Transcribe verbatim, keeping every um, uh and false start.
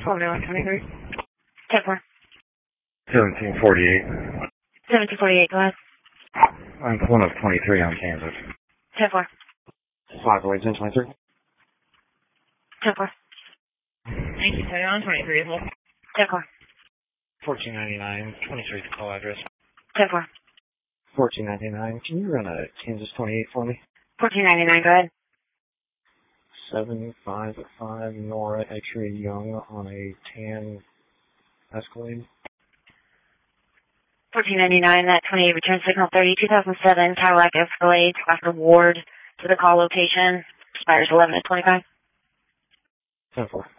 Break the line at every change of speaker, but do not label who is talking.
Formula twenty-three.
ten four.
seventeen forty-eight.
seventeen forty-eight, go ahead.
I'm pulling up twenty-three on Kansas.
ten four.
Five away, ten twenty-three.
ten four.
Thank you, sir. On twenty-three as well.
ten four.
fourteen ninety-nine, twenty-three is the call address.
ten four.
fourteen ninety-nine, can you run a Kansas twenty-eight for me?
fourteen ninety-nine, go ahead.
seven five five Nora X-ray Young on a tan Escalade.
fourteen ninety-nine, that twenty-eight return signal thirty, two thousand seven Cadillac Escalade, Doctor Ward to the call location, expires eleven at twenty-five.
ten four.